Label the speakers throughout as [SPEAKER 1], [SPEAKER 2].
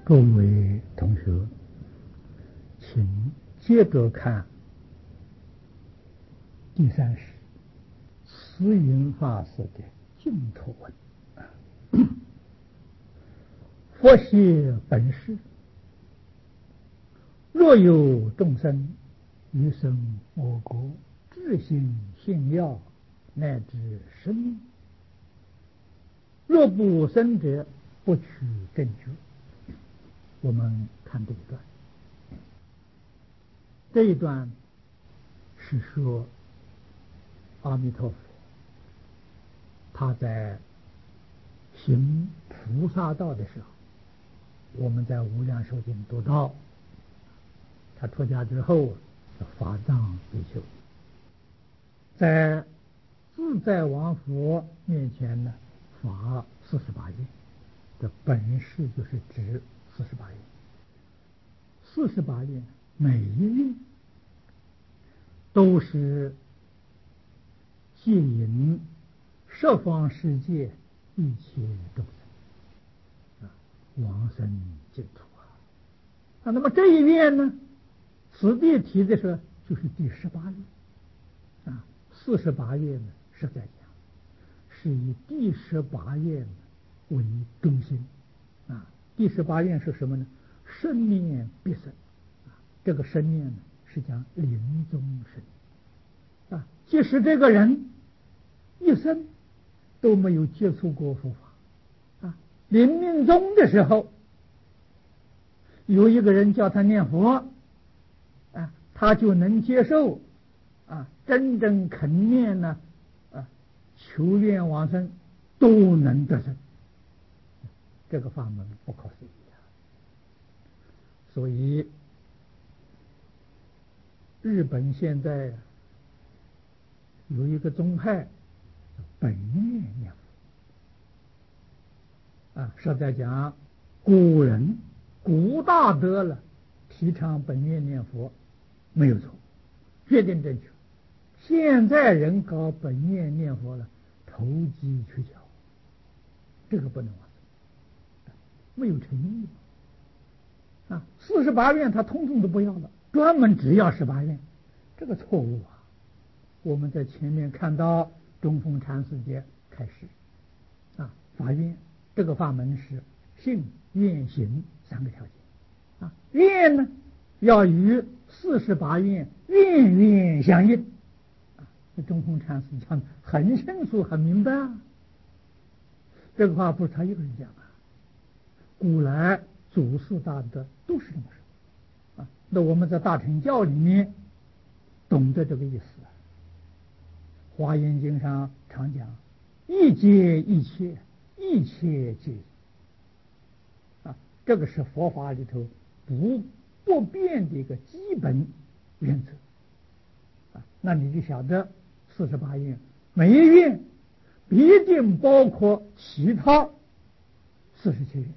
[SPEAKER 1] 各位同学，请接着看第30慈云法师的净土文。佛系本事，若有众生于生我国自信信要乃至生命，若不生者，不取正觉。我们看这一段，这一段是说阿弥陀佛他在行菩萨道的时候，我们在无量寿经读到，他出家之后法藏比丘，在自在王佛面前呢发48愿，这本是就是指48愿，48愿每一愿都是戒引十方世界一切众生往生净土那么这一愿呢，此地提的是就是第18愿48愿呢是在讲是以第18愿为中心第18愿是什么呢？生念必生这个生念呢是讲临终生即使这个人一生都没有接触过佛法临命终的时候，有一个人叫他念佛他就能接受真正肯念呢求愿往生都能得生，这个法门不可思议所以日本现在有一个宗派本愿念佛是在讲古人古大德了提倡本愿念佛没有错，决定正确。现在人搞本愿念佛了投机取巧，这个不能往生，没有诚意48愿他通通都不要了，专门只要18愿，这个错误我们在前面看到中峰禅师节开始法愿这个法门是信愿行3个条件愿呢要与48愿愿愿相应中峰禅师讲很清楚很明白这个话不是他一个人讲古来祖师大德都是这么说那我们在大乘教里面懂得这个意思华严经上常讲一切一切一切皆这个是佛法里头不变的一个基本原则那你就晓得48愿每一愿必定包括其他47愿，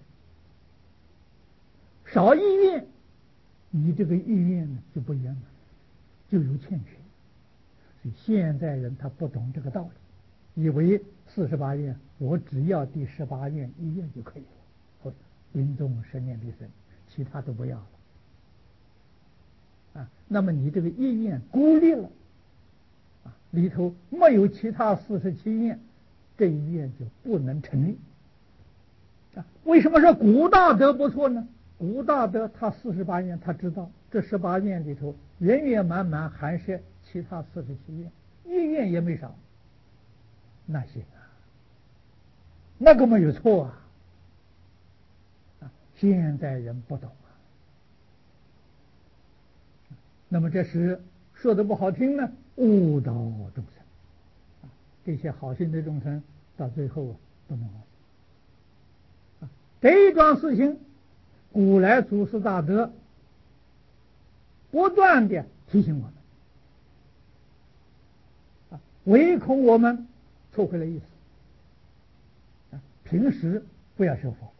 [SPEAKER 1] 少一愿你这个意愿呢就不圆满，就有欠缺。所以现在人他不懂这个道理，以为48愿我只要第18愿一愿就可以了，临终生念必生，其他都不要了那么你这个意愿孤立了里头没有其他47愿，这一愿就不能成立为什么说古大德不错呢？古大德他48愿他知道这18愿里头圆圆满满含摄其他47愿，一愿也没少，那行那个没有错现在人不懂那么这是说的不好听呢，误导众生这些好心的众生到最后不能往生这一桩事情古来祖师大德不断的提醒我们唯恐我们错会了意思平时不要学佛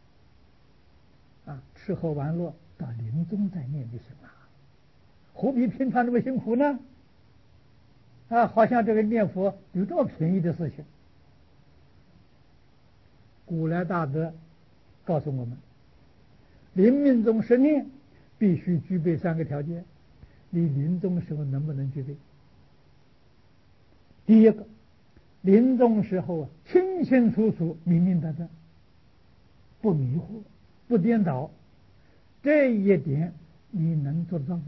[SPEAKER 1] 吃喝玩乐到临终再念就行了，何必平常这么辛苦呢好像这个念佛有这么便宜的事情。古来大德告诉我们临命终时念必须具备3个条件，你临终时候能不能具备？第一个，临终时候清清楚楚、明明白白，不迷惑、不颠倒，这一点你能做得到吗？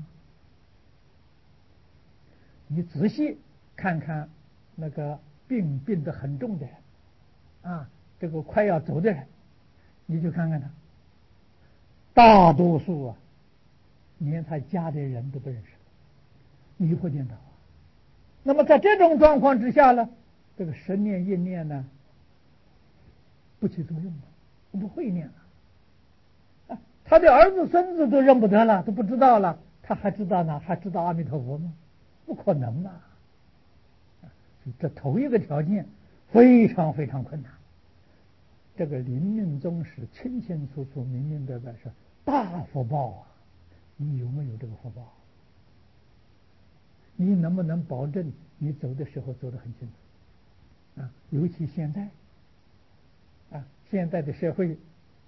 [SPEAKER 1] 你仔细看看那个病得很重的人啊，这个快要走的人，你就看看他，大多数连他家的人都不认识，迷惑颠倒啊。那么在这种状况之下呢，这个神念意念呢不起作用了，不会念了啊。他的儿子孙子都认不得了，都不知道了，他还知道呢？还知道阿弥陀佛吗？不可能啊！这头一个条件非常非常困难。这个临命终时清清楚楚、明明白白是大福报啊！你有没有这个福报？你能不能保证你走的时候走得很清楚啊？尤其现在现在的社会，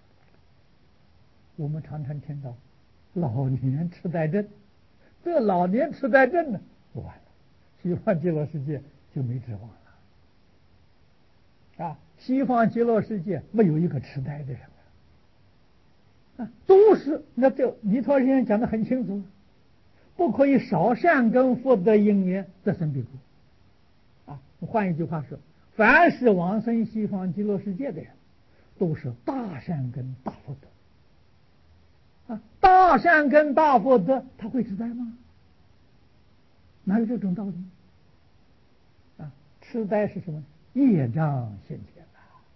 [SPEAKER 1] 我们常常听到老年痴呆症，这老年痴呆症呢，完了，西方极乐世界就没指望了西方极乐世界没有一个痴呆的人都是那这弥陀先生讲得很清楚，不可以少善根福德因缘得生彼国换一句话说，凡是往生西方极乐世界的人，都是大善根大福德大善根大福德，他会痴呆吗？哪有这种道理痴呆是什么？业障现前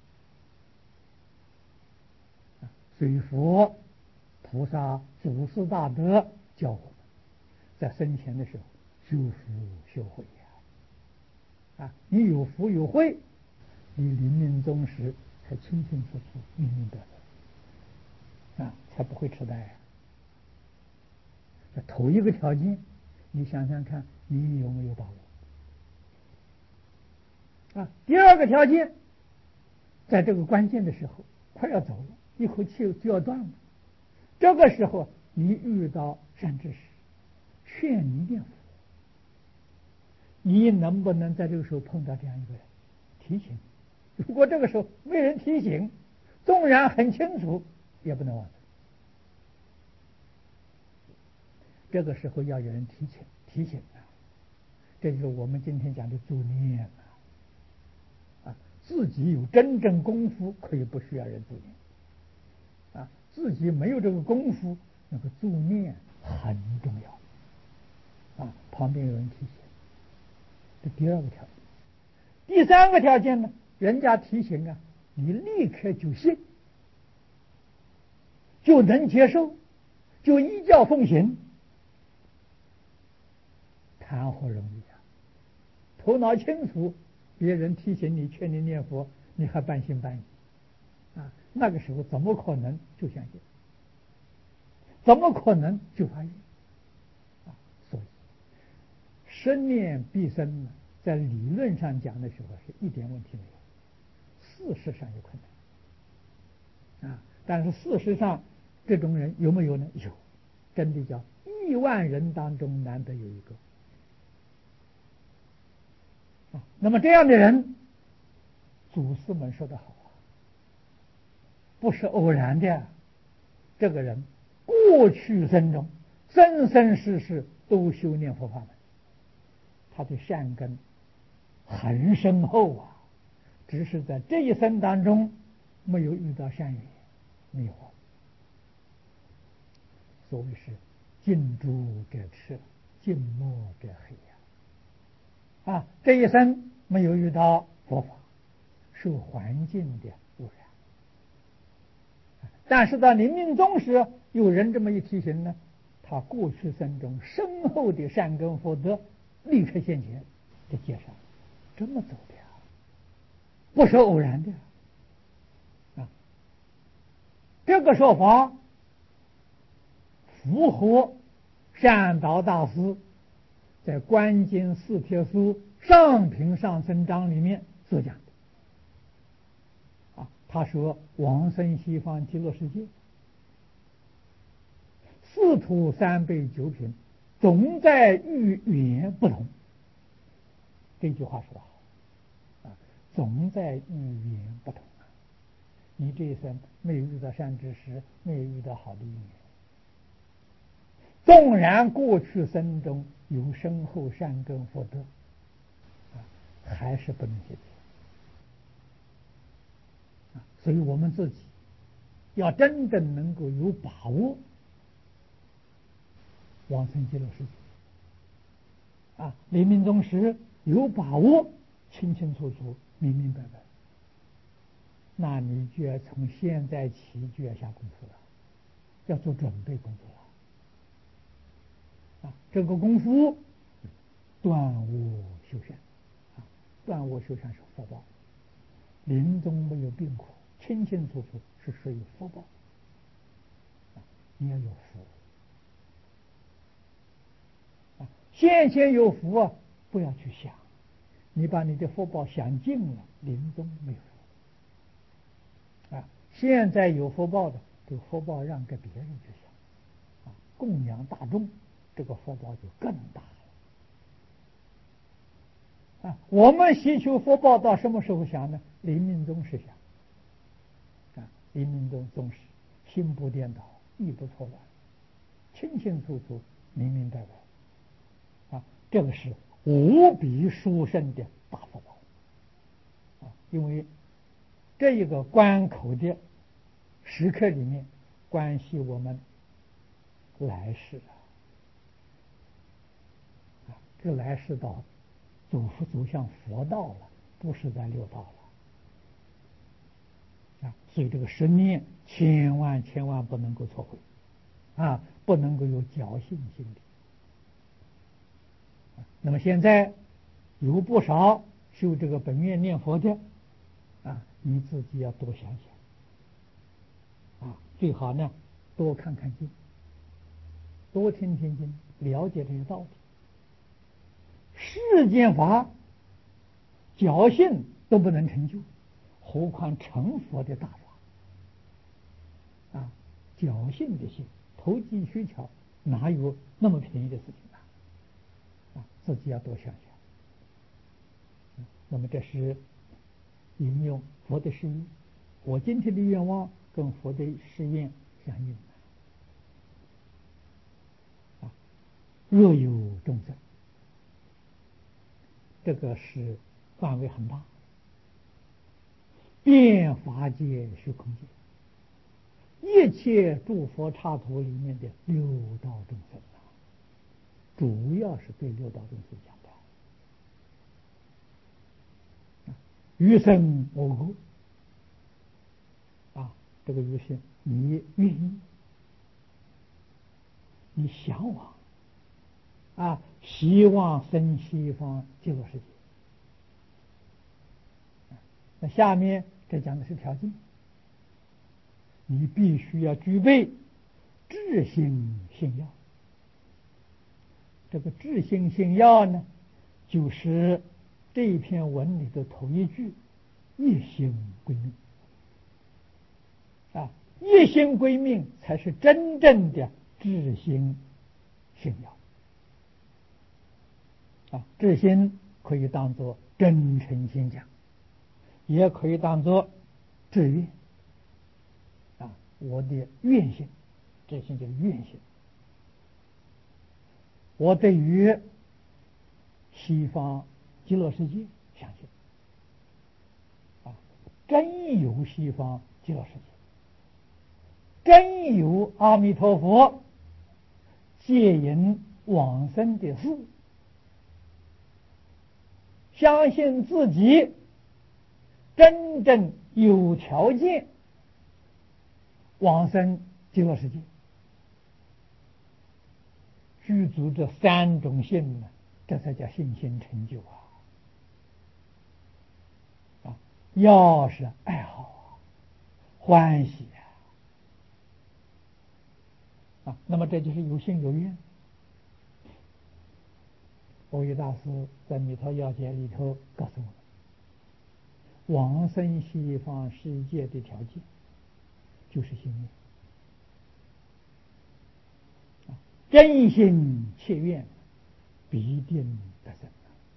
[SPEAKER 1] 所以佛菩萨祖师大德教我们，在生前的时候修福修慧你有福有慧，你临命终时才清清楚楚、明明白白才不会痴呆这头一个条件，你想想看，你有没有把握第二个条件，在这个关键的时候，快要走了，一口气就要断了，这个时候你遇到善知识劝你念佛，你能不能在这个时候碰到这样一个人提醒？如果这个时候没人提醒，纵然很清楚，也不能忘。这个时候要有人提醒这就是我们今天讲的助念自己有真正功夫可以不需要人助念自己没有这个功夫，那个助念很重要旁边有人提醒，这第二个条件。第三个条件呢，人家提醒你立刻就信，就能接受，就依教奉行，谈何容易头脑清楚，别人提醒你劝你念佛，你还半信半疑那个时候怎么可能就相信？怎么可能就发愿所以生念必生呢，在理论上讲的时候是一点问题没有，事实上有困难但是事实上这种人有没有呢？有，真的叫10000人当中难得有一个那么这样的人，祖师们说得好不是偶然的这个人过去生中生生世世都修念佛法门，他的善根很深厚只是在这一生当中没有遇到善缘迷惑，所谓是近朱者赤，近墨者黑这一生没有遇到佛法，受环境的污染，但是到临命终时，有人这么一提醒呢，他过去生中深厚的善根福德立刻现前，这介绍这么走的不是偶然的这个说法符合善导大师在《观经四帖书上品上生章》里面所讲的他说往生西方极乐世界殊途三倍九品，总在遇缘不同。这句话说得好啊，总在遇缘不同啊。你这一生没有遇到善知识，没有遇到好的因缘，纵然过去生中有深厚善根福德啊，还是不能解决啊。所以我们自己要真正能够有把握往生极乐世界啊，临命终时有把握清清楚楚明明白白，那你就要从现在起就要下功夫了，要做准备工作了啊。这个功夫断我修善啊，断我修善是福报，临终没有病苦，清清楚楚是属于福报啊。你要有福啊，现前有福啊，不要去想，你把你的福报想尽了，临终没有福啊。现在有福报的，这个福报让给别人去想啊，供养大众，这个福报就更大了啊。我们祈求福报到什么时候想呢？临命终时想啊，临命终终时心不颠倒，意不错乱，清清楚楚，明明白白啊，这个是无比殊胜的大福报啊。因为这一个关口的时刻里面，关系我们来世啊，这来世道走向佛道了，不是在六道了啊。所以这个10念千万不能够错会啊，不能够有侥幸心理。那么现在有不少修这个本愿念佛的啊，你自己要多想想啊，最好呢多看看经，多听听经，了解这些道理。世间法侥幸都不能成就，何况成佛的大法啊！侥幸的幸，投机取巧，哪有那么便宜的事情啊？自己要多想想。那么这是引用佛的誓愿，我今天的愿望跟佛的誓愿相应啊。若有众生，这个是范围很大，遍法界虚空界，一切诸佛刹土里面的六道众生啊，主要是对六道众生讲的余生我故啊，这个余生你愿意，你向往啊，希望生西方极乐世界。那下面这讲的是条件，你必须要具备至心信要。这个至心信要呢，就是这一篇文里的头一句：一心归命啊，一心归命才是真正的至心信要啊。至心可以当作真诚心讲，也可以当作志愿啊，我的愿心，这心就是愿心。我对于西方极乐世界相信啊，真有西方极乐世界，真有阿弥陀佛接引往生的事，相信自己真正有条件往生极乐世界，具足这3种性呢，这才叫信心成就啊！要是爱好欢喜啊，那么这就是有信有愿。欧益大师在《弥陀要解》里头告诉我们，往生西方世界的条件就是信愿啊。 真心切愿，必定得生。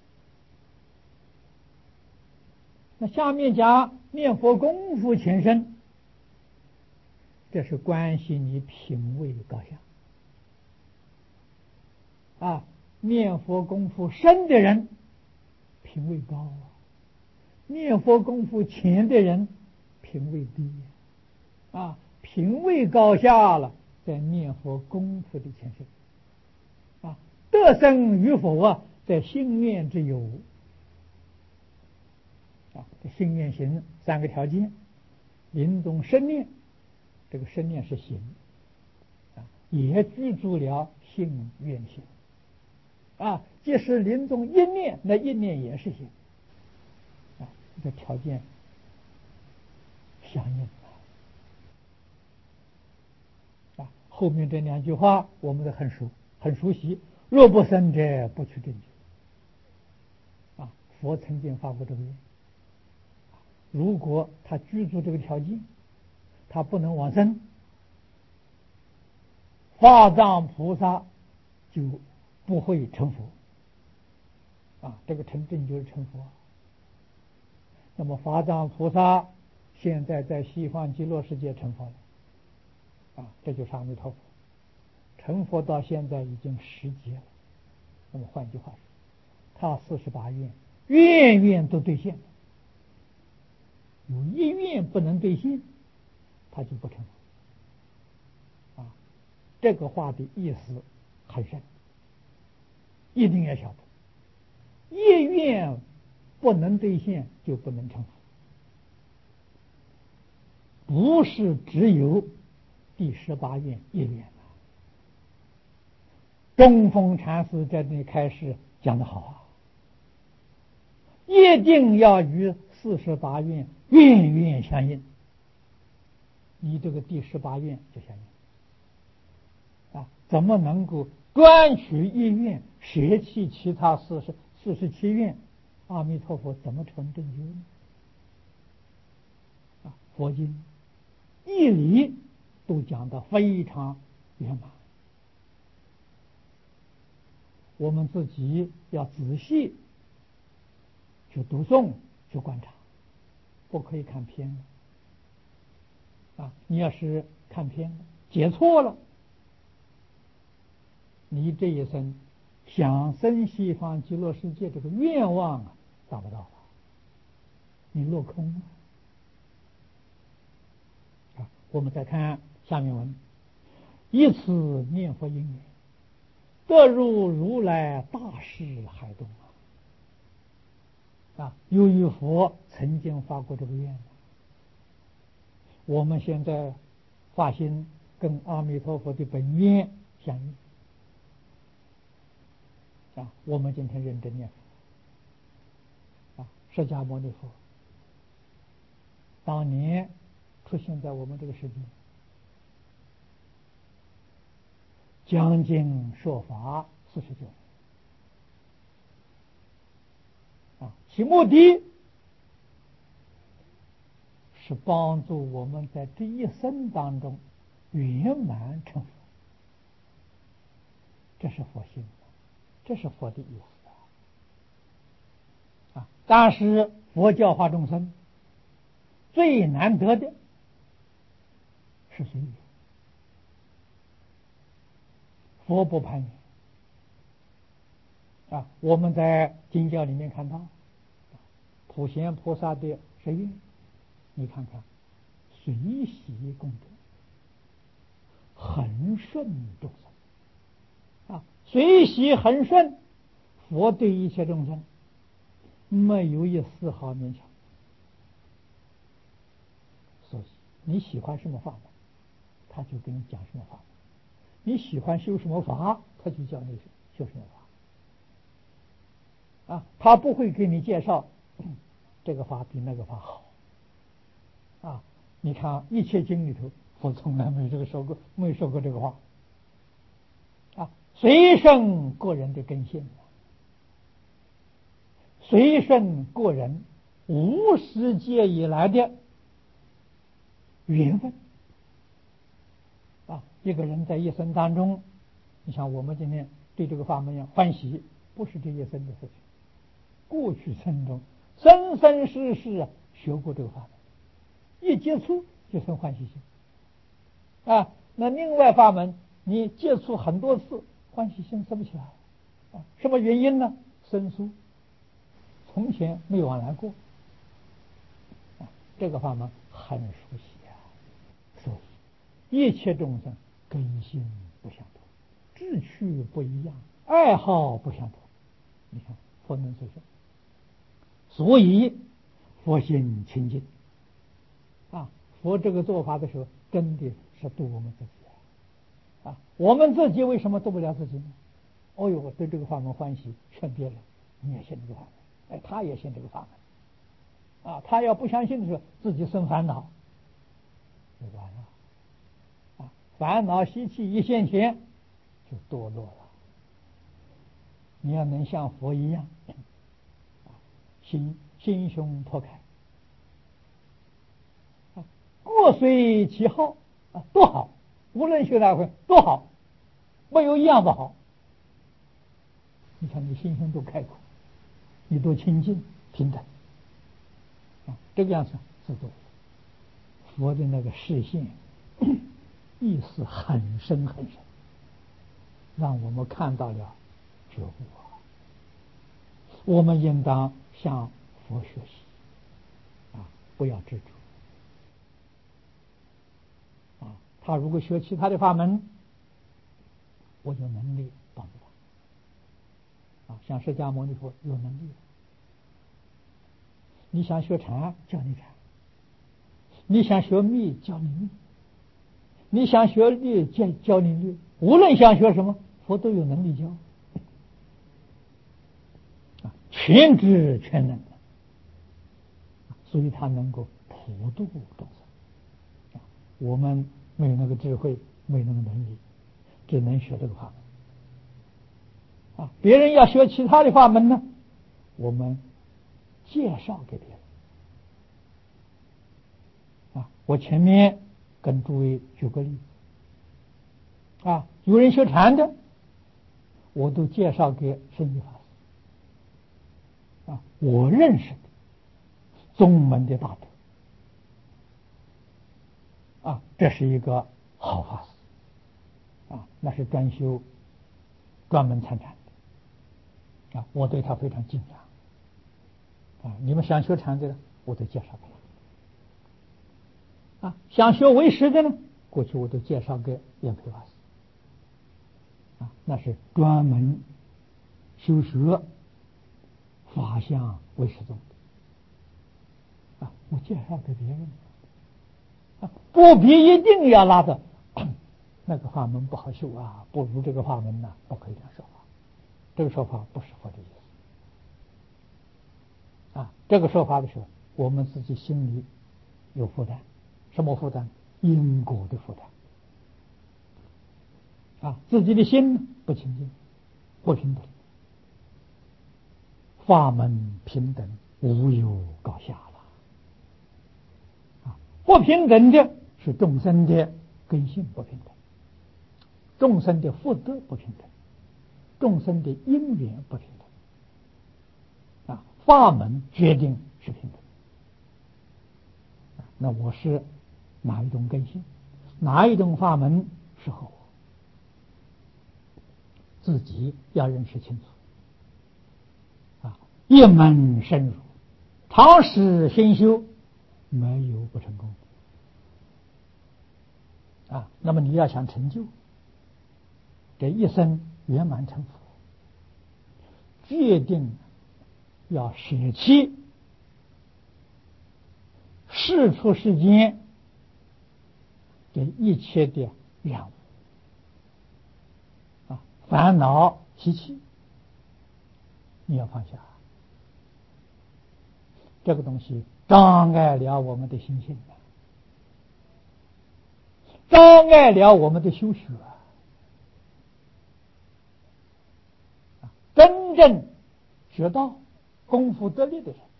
[SPEAKER 1] 那下面讲念佛功夫前身，这是关系你品位高下。念佛功夫深的人品位高啊，念佛功夫浅的人品位低啊。品位高下了，在念佛功夫的前身啊。得生与否啊，在心愿之有啊。心愿行三个条件，临终生念，这个生念是行啊，也居住了信愿行啊。即使临终一念，那一念也是行啊。这条件相应啊。后面这两句话我们都很熟悉。若不生者，不取正觉啊。佛曾经发过这个愿，如果他居住这个条件，他不能往生，法藏菩萨就不会成佛啊。这个成正就是成佛。那么法藏菩萨现在在西方极乐世界成佛了啊，这就是阿弥陀佛。成佛到现在已经10劫了。那么换句话说，他48愿，愿愿都兑现了，有一愿不能兑现，他就不成佛啊。这个话的意思很深，一定要晓得，一愿不能兑现就不能成佛，不是只有第18愿一愿。中峰禅师在这里开始讲得好啊，一定要与48愿愿愿相应，你这个第18愿就相应啊。怎么能够专取一愿，舍弃其他47愿？阿弥陀佛怎么成正觉呢？啊，佛经义理都讲得非常圆满，我们自己要仔细去读诵，去观察，不可以看偏了啊。你要是看偏了，解错了，你这一生想生西方极乐世界这个愿望达不到了，你落空了啊。我们再看下面文，以此念佛因缘，得入如来大士海中啊。由于佛曾经发过这个愿，我们现在发心跟阿弥陀佛的本愿相应啊。我们今天认真念佛啊，释迦牟尼佛当年出现在我们这个世界，讲经说法49年啊，其目的是帮助我们在这一生当中圆满成佛，这是佛性，这是佛的意思啊。但是佛教化众生最难得的是随缘，佛不攀缘啊。我们在经教里面看到普贤菩萨的誓愿，你看看随喜功德，恒顺众生啊。随喜恒顺，佛对一切众生没有一丝毫勉强，所以你喜欢什么法门，他就跟你讲什么法门；你喜欢修什么法，他就叫你修什么法啊。他不会给你介绍这个法比那个法好啊。你看一切经里头，佛从来没说过这个话啊。随顺个人的根性，随顺个人无始劫以来的缘分啊。一个人在一生当中， 你像我们今天对这个法门一样欢喜，不是这一生的事情，过去生中生生世世学过这个法门，一接触就生欢喜心啊。那另外法门，你接触很多次，欢喜心生不起来啊。什么原因呢？生疏，从前没往来过啊。这个法门很熟悉啊，所以一切众生根性不相同，志趣不一样，爱好不相同。你看佛能所说，所以佛心清净啊。佛这个做法的时候，真的是度我们自己啊。我们自己为什么度不了自己呢？哦呦，对这个法门欢喜，劝别人，你也信这个法门，哎，他也信这个法门啊。他要不相信的时候，自己生烦恼，就完了啊。烦恼习气一现前，就堕落了。你要能像佛一样，心胸拓开，各随其好啊，多好！无论学哪回多好，没有一样不好。你看你心胸多开阔，你多清净平等啊，这个样子是做佛的那个视线意思很深很深，让我们看到了觉悟啊。我们应当向佛学习啊，不要执着啊。他如果学其他的法门，我有能力帮助他啊。像释迦牟尼佛有能力，你想学禅教你禅，你想学密教你密，你想学律教你律，无论想学什么，佛都有能力教啊，全知全能，所以他能够普度众生啊。我们没有那个智慧，没有那个能力，只能学这个法门啊。别人要学其他的法门呢，我们介绍给别人啊。我前面跟诸位举个例子啊，有人学禅的，我都介绍给圣依法师啊，我认识的宗门的大德啊，这是一个好法师啊，那是专修专门参禅的啊，我对他非常敬仰啊。你们想学禅的，我都介绍给他啊。想学为师的呢，过去我都介绍给莲培法师啊，那是专门修学法相为师宗的啊，我介绍给别人啊，不必一定要拉着那个法门不好修啊，不如这个法门呢，不可以这样说法。这个说法不是佛的意思啊。这个说法的时候，我们自己心里有负担，什么负担？因果的负担啊，自己的心不清净，不平等，法门平等，无有高下了啊。不平等的是众生的根性不平等，众生的福德不平等，众生的因缘不平等啊。法门决定是平等。那我是哪一种根性，哪一种法门适合我，自己要认识清楚啊。一门深入，长时熏修，没有不成功啊。那么你要想成就这一生圆满成佛，决定要舍弃世出世间这一切的染污啊，烦恼习气，你要放下。这个东西障碍了我们的心性，障碍了我们的修学啊。真正学到功夫得力的人，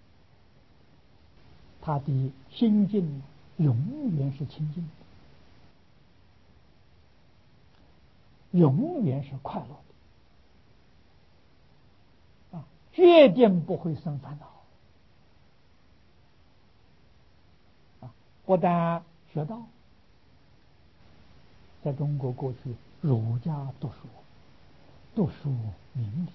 [SPEAKER 1] 他的心境永远是清净的。 永远是快乐的啊，决定不会生烦恼啊。不但学道，在中国过去儒家读书明理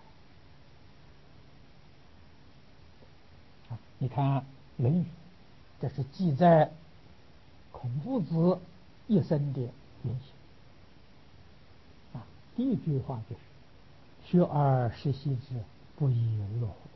[SPEAKER 1] 啊。你看《论语》，这是记载孔夫子一生的言行啊。第一句话就是“学而时习之，不亦乐乎”。